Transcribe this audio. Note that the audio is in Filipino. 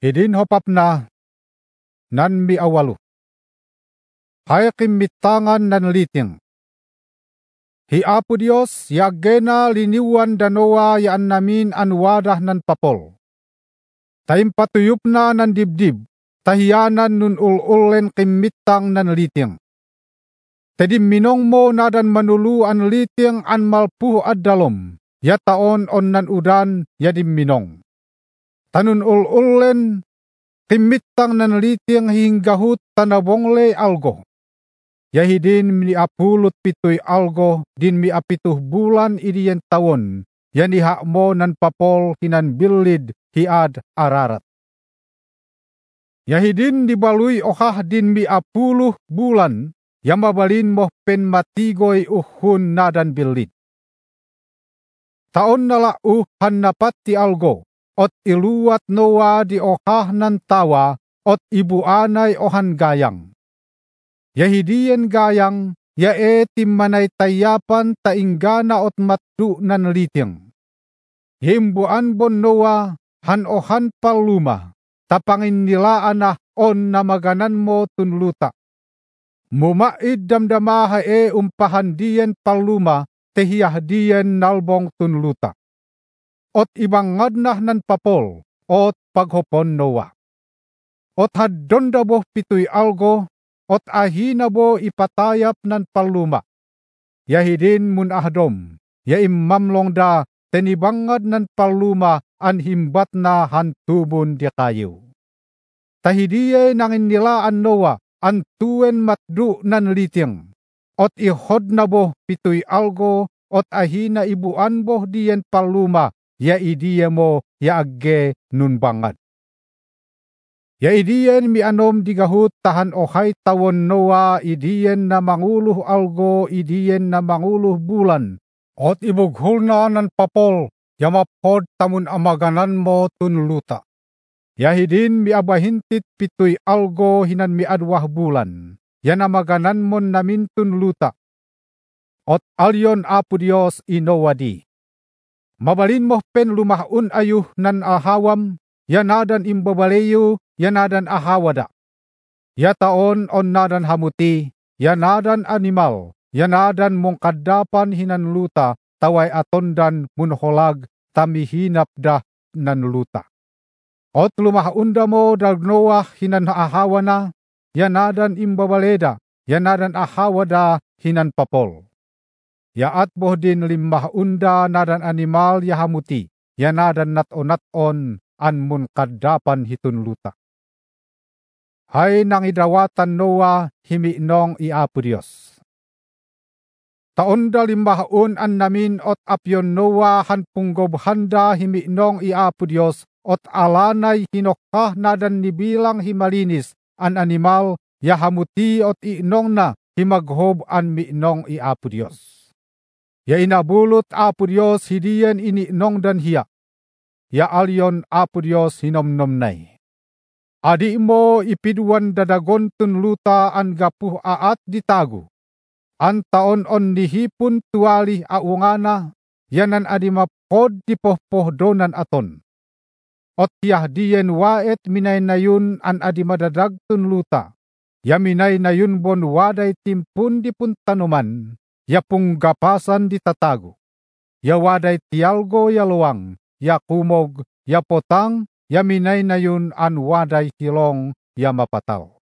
Hidin hopap na nan mi awalu. Hay kimitangan nan liting. Hi Apo Dios ya gena liniwan danoa ya namin anwadah nan papol. Taim patuyup na nan dibdib, tahiyanan nun ululen kimitang nan liting. Tadi minong mo nadan manulu an liting an malpuh adalom, ya taon on nan udan ya di minong. Tanun ululen kimitang nan liting hinggahut tanabongle algo. Yahidin mi apulut pitoy algo din mi apituh bulan idiyen tawon, yan iha mo nan papol hinan bilid hiad ararat. Yahidin dibalui ohah din mi apuluh bulan, yang mabalin mo pen matigoy uhun nadan bilid. Taon nala han napat ti algo, ot iluwat noa di ohah nan tawa, ot ibu anay ohan gayang. Yahidiyen gayang, yae timmanay tayapan tainggana ot matdu nan liting. Yimbuan bon noa, han ohan paluma, tapangin nilaan na on na maganan mo tunluta. Mumaid damdamaha umpahan diyen paluma, tehiyah diyen nalbong tunluta. Ot ibangad nah nan papol, ot paghopon noa. Ot haddon daboh pitoy algo, ot ahina bo ipatayap nan paluma. Yahidin mun ahdom, ya imamlong da tenibangad nan paluma an himbat na hantubon di kayo. Tahidiye nangin nilaan noa, an tuen matdu nan liting. Ot ihod na boh pitoy algo, ot ahina ibuan boh diyen paluma, ya idiye mo ya agge nun bangad. Ya idiyen mi anom digahut tahan ohay tawon noa, idiyen na manguluh algo, idiyen na manguluh bulan. Ot ibughul na nan papol, ya mapod tamun amaganan mo tunluta. Yahidin mi abahintit pitoy algo hinan mi adwah bulan, yan amaganan mon namin tunluta. Ot alyon Apo Dios inowadi. Mabalin mo pen lumahun ayuh nan ahawam, yanadan imbabaleyo, yanadan ahawada. Ya taon on nadan hamuti, yanadan animal, yanadan mong kadapan hinan luta, taway atondan munholag tamihinap dah nan luta. Ot lumahaunda mo dagnoah hinan ahawa na, yanadan imbabaleda, yanadan ahawada hinan papol. Yaat boh din limahaunda nadan animal yahamuti, yanadan naton an mun kadapan hitun luta. Hay nangidawatan noa himinong i Apo Dios. Taon da limbahaun an namin ot apyon noa han punggobhanda himinong i Apo Dios, ot alanay hinokah nadan nibilang himalinis an animal yahamuti ot inong na himaghob an minong i Apo Dios. Ya inabulot Apo Dios hidiyen ininong dan hiya. Ya alyon Apo Dios hinomnomnay. Adi mo ipidwan dadagon tunluta an gapuh aat ditago. An taon on nihipun tuali aungana, yanan adi mapod dipohpohdonan aton. Ot yahdiyen waet minay nayun an adi madadag tunluta. Ya minay nayun bon waday timpun dipun tanuman, ya punggapasan ditatago. Ya waday tialgo ya luwang, ya kumog, ya potang, ya minay na yun an waday hilong ya mapataw.